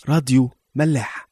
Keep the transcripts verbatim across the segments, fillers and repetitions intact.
راديو ملاح.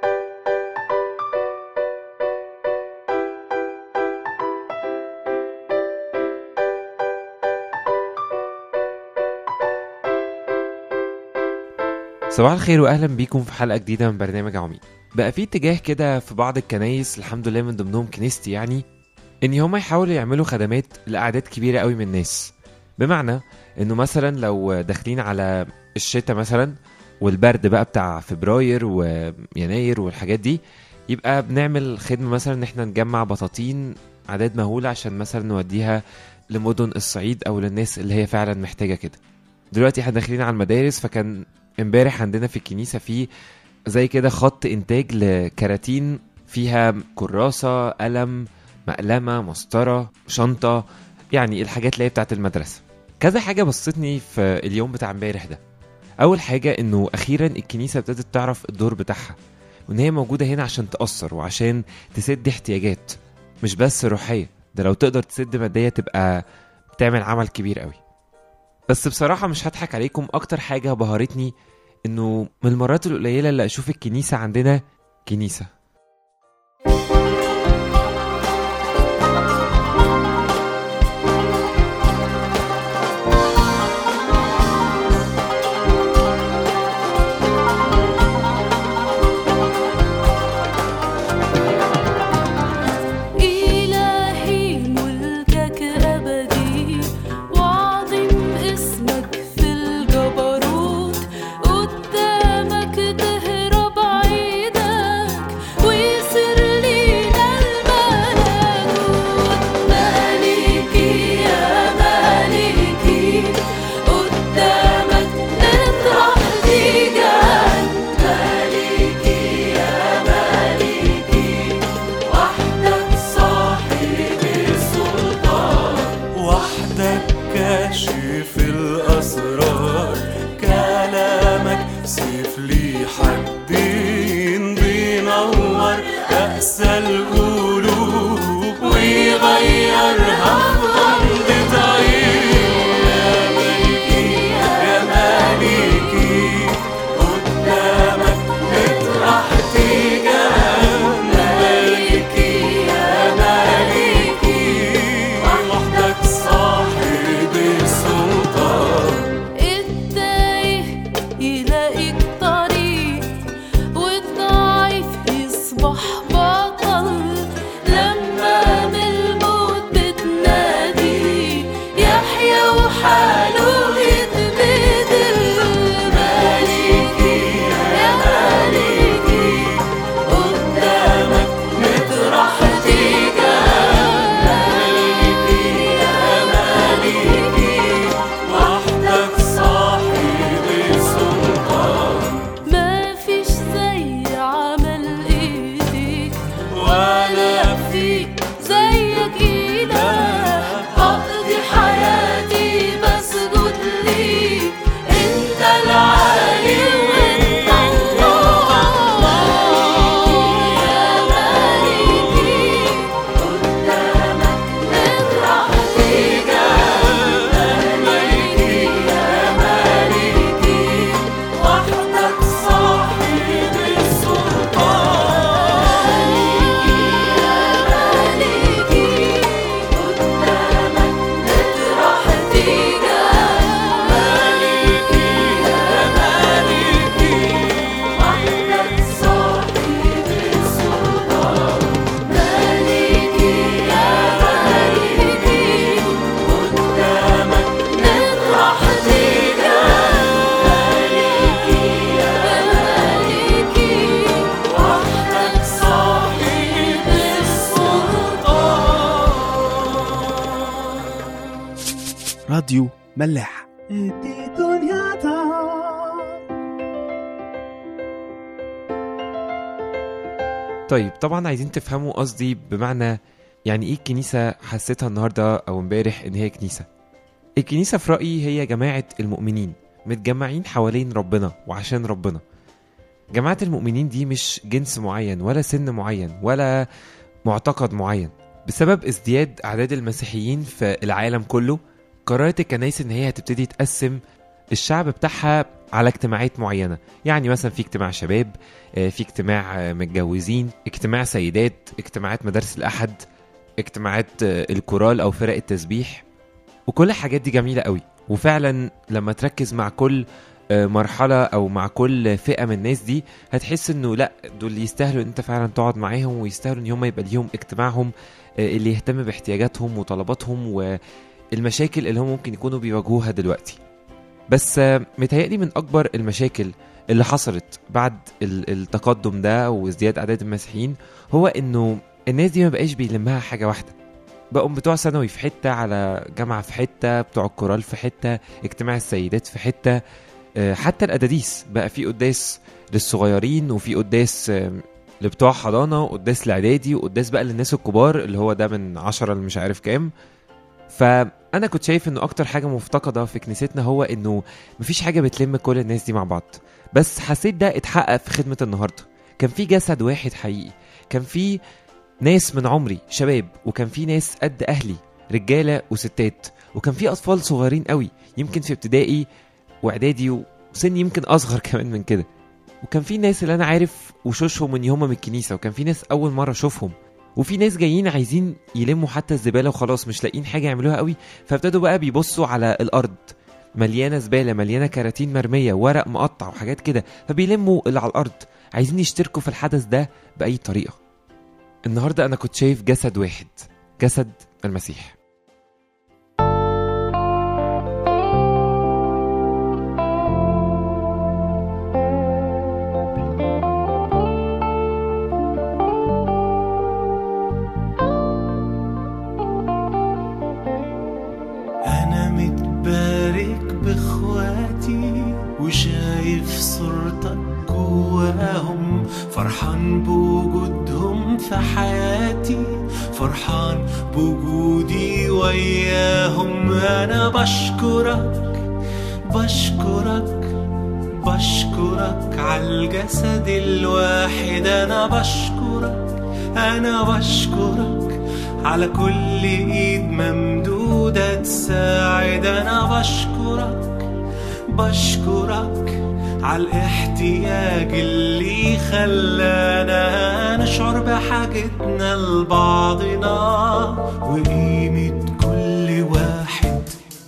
صباح الخير واهلا بيكم في حلقه جديده من برنامج عميق. بقى في اتجاه كده في بعض الكنايس، الحمد لله من ضمنهم كنيستي، يعني ان هم يحاولوا يعملوا خدمات لاعداد كبيره قوي من الناس. بمعنى انه مثلا لو داخلين على الشتاء مثلا والبرد بقى بتاع فبراير ويناير والحاجات دي، يبقى بنعمل خدمه مثلا ان احنا نجمع بطاطين اعداد مهوله عشان مثلا نوديها لمدن الصعيد او للناس اللي هي فعلا محتاجه كده. دلوقتي احنا داخلين على المدارس، فكان امبارح عندنا في الكنيسة في زي كده خط انتاج لكراتين فيها كراسة، قلم، مقلمة، مسطرة، شنطة، يعني الحاجات اللي هي بتاعت المدرسة. كذا حاجة بسطتني في اليوم بتاع امبارح ده. اول حاجة انه اخيرا الكنيسة ابتدت تعرف الدور بتاعها، وان هي موجودة هنا عشان تأثر وعشان تسد احتياجات مش بس روحية، ده لو تقدر تسد مادية تبقى بتعمل عمل كبير قوي. بس بصراحة مش هضحك عليكم، اكتر حاجة بهرتني انه من المرات القليلة اللي اشوف الكنيسة عندنا كنيسة. راديو ملاح. طيب طبعا عايزين تفهموا قصدي، بمعنى يعني ايه الكنيسة حسيتها النهاردة او امبارح ان هي كنيسة. الكنيسة في رأيي هي جماعة المؤمنين متجمعين حوالين ربنا وعشان ربنا. جماعة المؤمنين دي مش جنس معين ولا سن معين ولا معتقد معين. بسبب ازدياد اعداد المسيحيين في العالم كله، قررت الكنائس ان هي هتبتدي تقسم الشعب بتاعها على اجتماعات معينة. يعني مثلا في اجتماع شباب، في اجتماع متجوزين، اجتماع سيدات، اجتماعات مدارس الأحد، اجتماعات الكورال أو فرق التسبيح. وكل الحاجات دي جميلة قوي، وفعلا لما تركز مع كل مرحلة أو مع كل فئة من الناس دي هتحس إنه لأ، دول يستاهلوا إن أنت فعلا تقعد معاهم، ويستاهلوا إن هم يبقى ليهم اجتماعهم اللي يهتم باحتياجاتهم وطلباتهم والمشاكل اللي هم ممكن يكونوا بيواجهوها دلوقتي. بس متهيألي من أكبر المشاكل اللي حصلت بعد التقدم ده وازدياد أعداد المسيحيين هو إنه الناس دي ما بقاش بيلمها حاجة واحدة. بقوا بتوع ثانوي في حتة، على جامعة في حتة، بتوع الكورال في حتة، اجتماع السيدات في حتة، حتى القداديس بقى في قداس للصغيرين، وفي قداس لبتوع حضانة، وقداس الإعدادي، وقداس بقى للناس الكبار اللي هو ده من عشرة اللي مش عارف كام. فأنا كنت شايف إنه أكتر حاجة مفتقدة في كنيستنا هو إنه مفيش حاجة بتلم كل الناس دي مع بعض. بس حسيت ده اتحقق في خدمة النهاردة. كان في جسد واحد حقيقي، كان في ناس من عمري شباب، وكان في ناس قد أهلي رجالة وستات، وكان في أطفال صغيرين قوي يمكن في ابتدائي وإعدادي وسن يمكن أصغر كمان من كده، وكان في ناس اللي أنا عارف وشوشهم من يوم من الكنيسة، وكان في ناس أول مرة أشوفهم، وفي ناس جايين عايزين يلموا حتى الزبالة وخلاص مش لاقين حاجة يعملوها قوي، فابتدوا بقى بيبصوا على الأرض مليانة زبالة، مليانة كراتين مرمية، ورق مقطع وحاجات كده، فبيلموا اللي على الأرض، عايزين يشتركوا في الحدث ده بأي طريقة. النهاردة أنا كنت شايف جسد واحد، جسد المسيح. أنا متبارك بإخواتي وشايف صورتك جواهم، فرحان بوجودهم في حياتي، فرحان بوجودي وياهم. أنا بشكرك بشكرك بشكرك عالجسد الواحد. أنا بشكرك أنا بشكرك على كل إيد ممدودة تساعد. أنا بشكرك بشكرك عالاحتياج اللي خلانا نشعر بحاجتنا لبعضنا وقيمة كل واحد.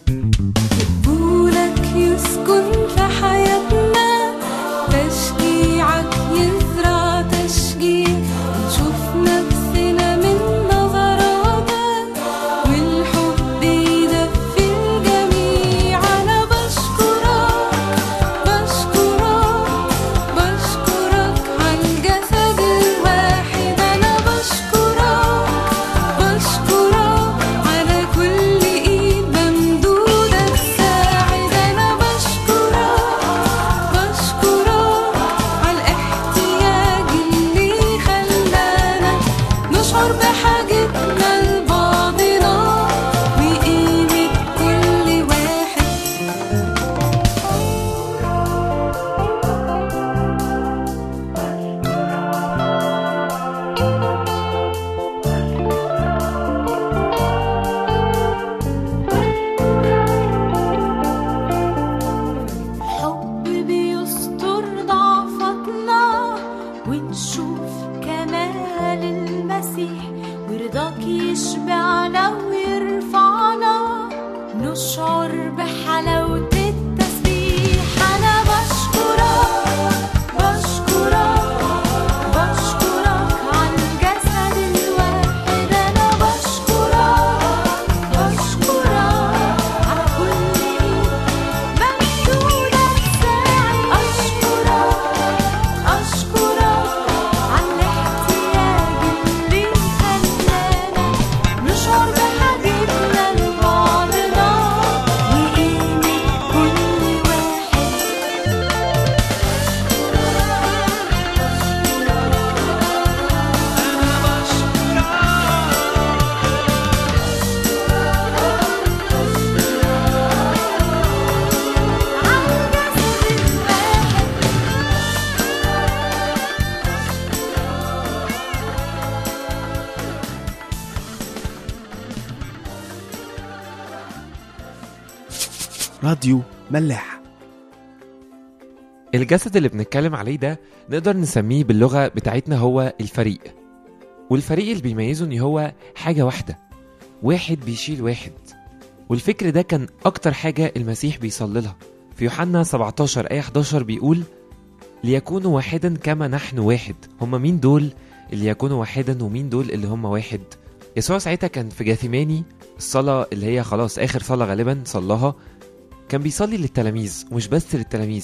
قبولك يسكن في حياتنا، تشجيعك يزرع تشجيع، نشوف نفسنا من نظراتك، والحب يدفي الجميع. أنا بشكرك بشكرك بشكرك عالجسد الواحد. أنا بشكرك بشكرك على كل إيد ممدودة تساعد. أنا بشكرك بشكرك عالاحتياج اللي خلانا نشعر بحاجتنا لبعضنا وقيمة كل واحد. حب بيستر ضعفتنا ونشوف كمال المسيح، ورضاك يشبعنا ويرفعنا، نشعر بحلاوة التسبيح. أنا بشكرك بشكرك بشكرك عالجسد الواحد. أنا بشكرك بشكرك على كل إيد ممدودة تساعد. أشكرك أشكرك عالاحتياج اللي خلانا نشعر بحاجتنا لبعضنا وقيمة كل واحد. عالجسد الواحد. راديو ملاح. الجسد اللي بنتكلم عليه ده نقدر نسميه باللغة بتاعتنا هو الفريق، والفريق اللي بيميزه ان هو حاجة واحدة، واحد بيشيل واحد. والفكر ده كان اكتر حاجة المسيح بيصلي لها. في يوحنا سبعتاشر آية حداشر بيقول ليكونوا واحدا كما نحن واحد. هما مين دول اللي يكونوا واحدا ومين دول اللي هما واحد؟ يسوع ساعتها كان في جاثيماني، الصلاة اللي هي خلاص آخر صلاة غالبا صلاها، كان بيصلي للتلاميذ، ومش بس للتلاميذ،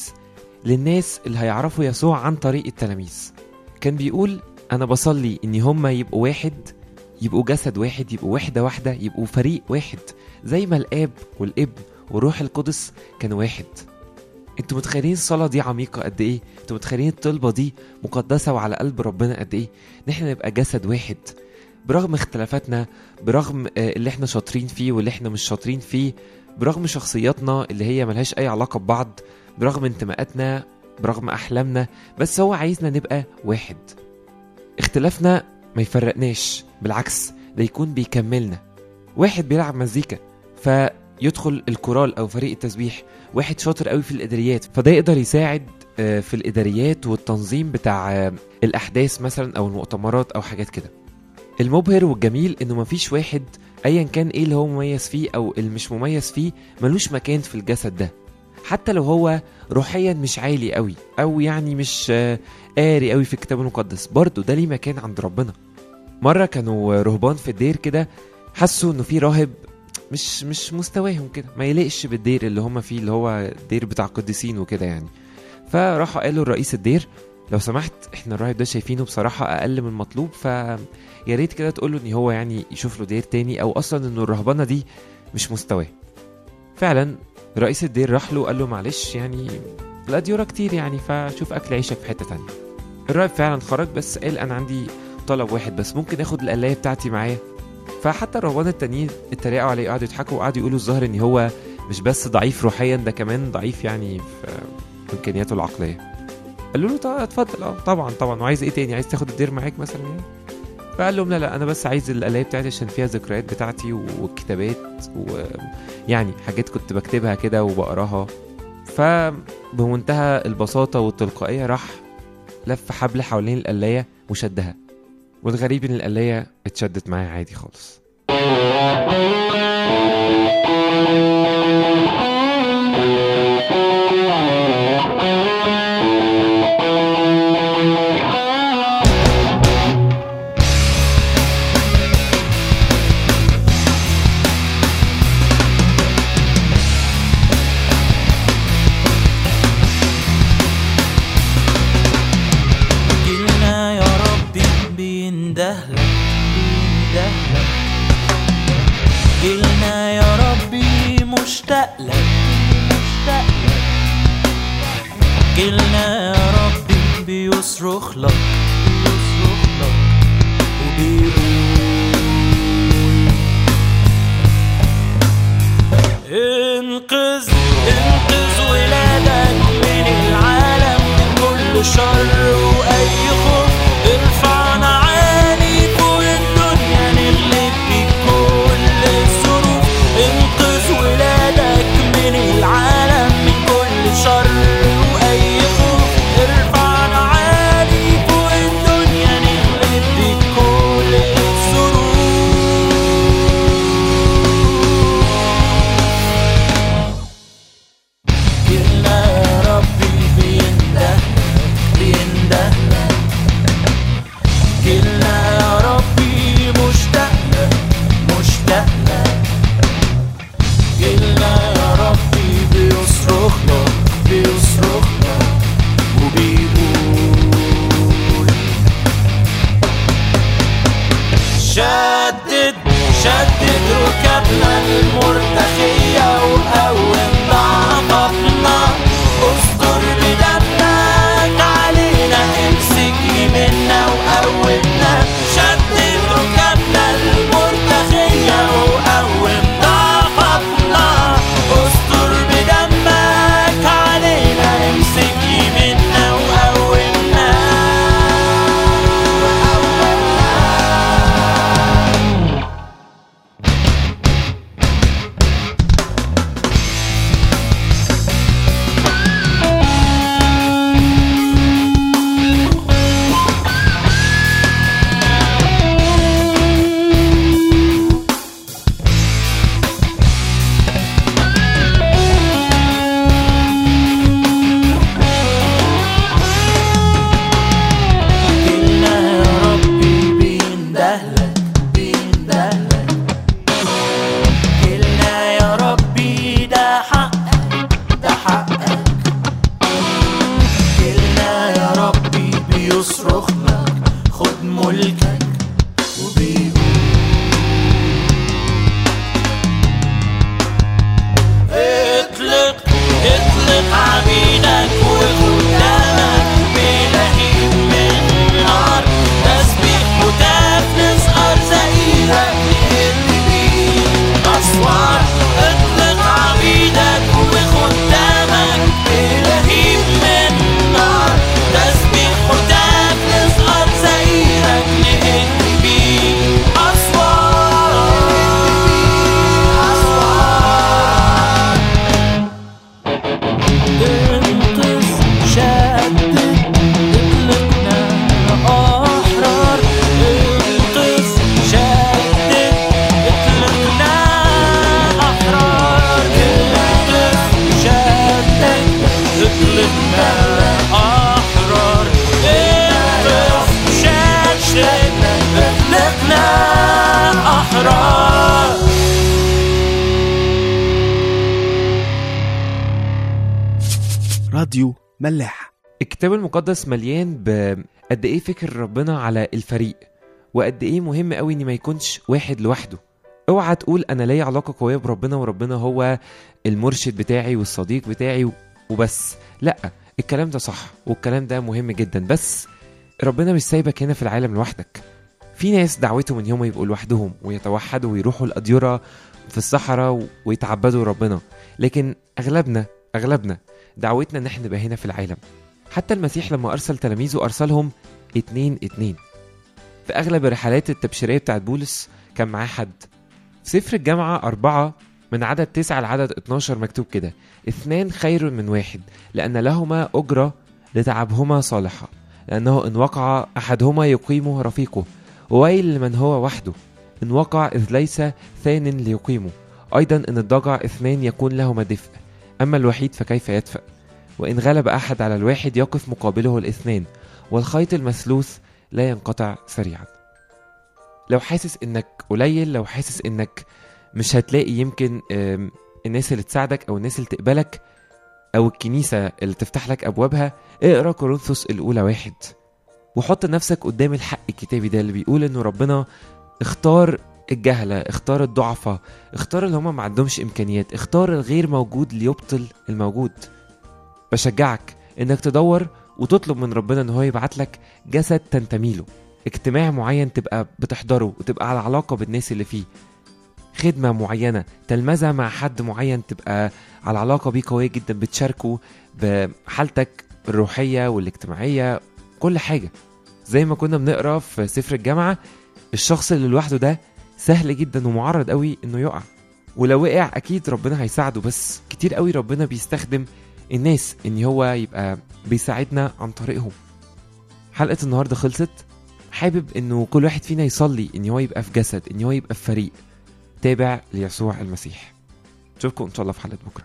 للناس اللي هيعرفوا يسوع عن طريق التلاميذ. كان بيقول أنا بصلي إن هما يبقوا واحد، يبقوا جسد واحد، يبقوا وحدة واحدة، يبقوا فريق واحد، زي ما الآب والابن والروح القدس كانوا واحد. انتوا متخيلين الصلاة دي عميقة قد ايه؟ انتوا متخيلين الطلبة دي مقدسة وعلى قلب ربنا قد ايه؟ نحن نبقى جسد واحد برغم اختلافاتنا، برغم اللي احنا شاطرين فيه واللي احنا مش شاطرين فيه، برغم شخصياتنا اللي هي ملهاش اي علاقة ببعض، برغم انتماءاتنا، برغم احلامنا، بس هو عايزنا نبقى واحد. اختلافنا ما يفرقناش، بالعكس ده يكون بيكملنا. واحد بيلعب مزيكا فيدخل الكورال او فريق التسبيح، واحد شاطر قوي في الاداريات فده يقدر يساعد في الاداريات والتنظيم بتاع الاحداث مثلا او المؤتمرات او حاجات كده. المبهر والجميل انه مفيش واحد ايا كان ايه اللي هو مميز فيه او اللي مش مميز فيه ملوش مكان في الجسد ده، حتى لو هو روحيا مش عالي قوي او يعني مش قاري قوي في الكتاب المقدس، برضه ده ليه مكان عند ربنا. مرة كانوا رهبان في الدير كده، حسوا انه في راهب مش مش مستواهم كده، ما يليقش بالدير اللي هم فيه، اللي هو الدير بتاع قديسين وكده يعني. فراحوا قالوا لرئيس الدير لو سمحت احنا الراهب ده شايفينه بصراحة اقل من المطلوب، فيا ريت كده تقوله ان هو يعني يشوف له دير تاني، او اصلا انه الرهبانة دي مش مستواه. فعلا رئيس الدير راح له قال له معلش يعني الاديورة كتير يعني، فشوف اكل عيشك في حتة تانية. الراهب فعلا خرج، بس قال انا عندي طلب واحد بس، ممكن اخد القلاية بتاعتي معايا؟ فحتى الرهبان التانيين اتريقوا عليه، قعدوا يضحكوا وقعدوا يقولوا الظاهر ان هو مش بس ضعيف روحيا، ده كمان ضعيف يعني في امكانياته العقليه. قالوا له طب اتفضل، اه طبعا طبعا، وعايز ايه تاني؟ عايز تاخد الدير معاك مثلا يعني؟ فقال لهم لا لا انا بس عايز القلايه بتاعتي عشان فيها ذكريات بتاعتي والكتابات ويعني حاجات كنت بكتبها كده وبقراها. فبمنتهى البساطه والتلقائيه راح لف حبل حوالين القلايه وشدها، والغريب ان القلايه اتشدت معاه عادي خالص. جيلنا يا ربي مشتاق لك، مشتاق لك. جيلنا يا ربي بيصرخ لك، بيصرخ لك وبيقول انقذ انقذ ولادك من العالم من كل شر واي خوف. ارفعنا عالي فوق الدنيا نغلب بكل الظروف. انقذ ولادك من العالم من كل شر واي خوف. ارفعنا عالي فوق الدنيا نغلب بكل الظروف. جيلنا يا ربي بينده بينده. جيلنا يا ربي مشتاق لك، مشتاق لك. جيلنا يا ربي بيصرخ لك، بيصرخ لك وبيقول شدد شدد ركابنا المرتخية وقوم ضعفنا. استر بدمك علينا، امسك يمنا وقومنا. شدد ركابنا المرتخية وقوم ضعفنا. استر بدمك علينا، امسك يمنا وقومنا. راديو ملاح. الكتاب المقدس مليان بقد ايه فكر ربنا على الفريق، وقد ايه مهم قوي ان ما يكونش واحد لوحده. اوعى تقول انا ليا علاقة قوية بربنا وربنا هو المرشد بتاعي والصديق بتاعي وبس. لا، الكلام ده صح والكلام ده مهم جدا، بس ربنا مش سايبك هنا في العالم لوحدك. في ناس دعوتهم ان هم يبقوا لوحدهم ويتوحدوا ويروحوا الأديرة في الصحراء ويتعبدوا ربنا، لكن اغلبنا اغلبنا دعوتنا ان احنا نبقى هنا في العالم. حتى المسيح لما ارسل تلاميذه ارسلهم اتنين اتنين. في اغلب الرحلات التبشيرية بتاعت بولس كان معاه حد. في سفر الجامعة أربعة من عدد تسعة لعدد اتناشر مكتوب كده: اثنان خير من واحد، لأن لهما أجرة لتعبهما صالحة، لأنه إن وقع أحدهما يقيمه رفيقه، وويل لمن هو وحده إن وقع إذ ليس ثان ليقيمه. أيضا إن الضجع اثنان يكون لهما دفء، أما الوحيد فكيف يدفأ؟ وإن غلب أحد على الواحد يقف مقابله الاثنان، والخيط المثلوث لا ينقطع سريعا. لو حاسس إنك قليل، لو حاسس إنك مش هتلاقي يمكن الناس اللي تساعدك أو الناس اللي تقبلك أو الكنيسة اللي تفتح لك أبوابها، اقرأ كورنثوس الأولى واحد وحط نفسك قدام الحق الكتابي ده اللي بيقول إنه ربنا اختار الجهلة، اختار الضعفة، اختار اللي هما ما عندهمش إمكانيات، اختار الغير موجود ليبطل الموجود. بشجعك إنك تدور وتطلب من ربنا إن هو يبعت لك جسد تنتميله، اجتماع معين تبقى بتحضره وتبقى على علاقة بالناس اللي فيه، خدمة معينة، تلمذة مع حد معين تبقى على علاقة بيه قوية جدا، بتشاركه بحالتك الروحية والاجتماعية، كل حاجة. زي ما كنا بنقرأ في سفر الجامعة، الشخص اللي لوحده ده سهل جدا ومعرض قوي انه يقع، ولو وقع اكيد ربنا هيساعده، بس كتير قوي ربنا بيستخدم الناس ان هو يبقى بيساعدنا عن طريقهم. حلقة النهاردة خلصت. حابب انه كل واحد فينا يصلي ان هو يبقى في جسد، ان هو يبقى في فريق تابع ليسوع المسيح. نشوفكم ان شاء الله في حلقة بكرة.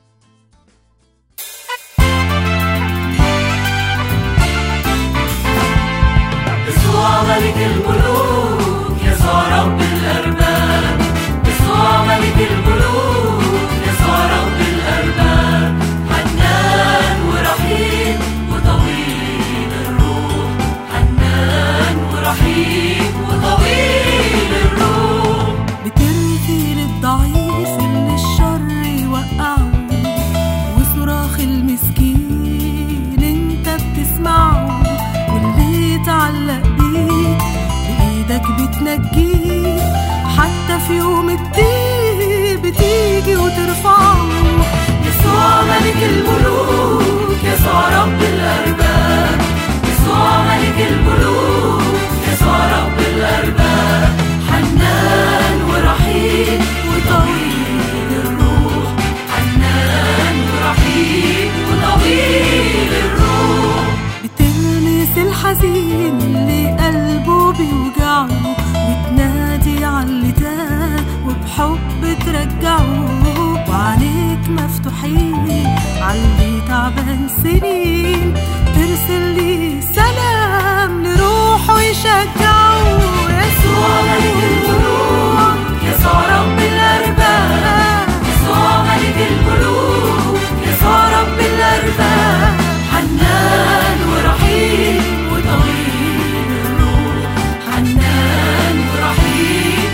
يسوع ملك الملوك، يسوع رب الأرباب، يسوع ملك الملوك، يسوع رب الأرباب، حنان ورحيم وطويل الروح، حنان ورحيم وطويل الروح. بترثي للضعيف اللي الشر يوقعه، وصراخ المسكين انت بتسمعه، واللي يتعلق بيك بإيدك بتنجيه، حتى في يوم الضيق بتيجي وترفعه. يسوع ملك الملوك، يسوع رب الأرباب، يسوع ملك الملوك، يسوع رب الأرباب، حنان ورحيم وطويل الروح، حنان ورحيم وطويل الروح. بتلمس الحزين اللي قلبه بيوجعه، وتنادي عاللي تاه وبحب ترجعه، وعينيك مفتوحين عاللي تعبان سنين، ترسل لي سلام لروحه يشجعه. يسوع ملك الملوك، يسوع رب الأرباب، يسوع ملك الملوك، يسوع رب الأرباب، حنان ورحيم وطويل الروح، حنان ورحيم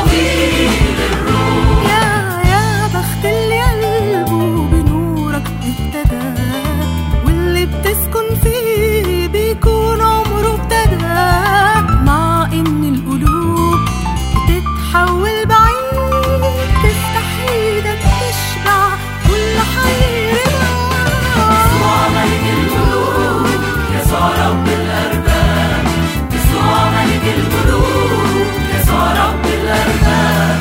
وطويل الروح. يا يا بخت اللي قلبه بنورك ابتدى، واللي بتسكن فيه بيكون عمره ابتدى، مع ان القلوب بتتحول بعيد، تفتح ايدك تشبع كل حيرة. يسوع ملك الملوك، يسوع رب الأرباب، يسوع ملك الملوك، يسوع رب الأرباب،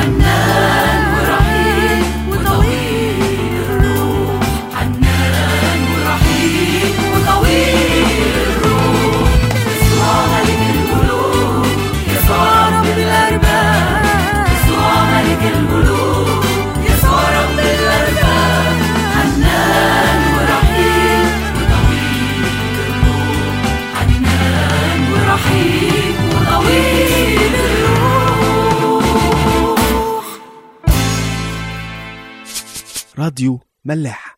حنان ورحيم وطويل الروح، حنان ورحيم وطويل الروح. يسوع ملك الملوك، يسوع رب الأرباب، يسوع ملك الملوك، يسوع رب الأرباب، حنان ورحيم وطويل الروح، حنان ورحيم وطويل الروح. راديو ملاح.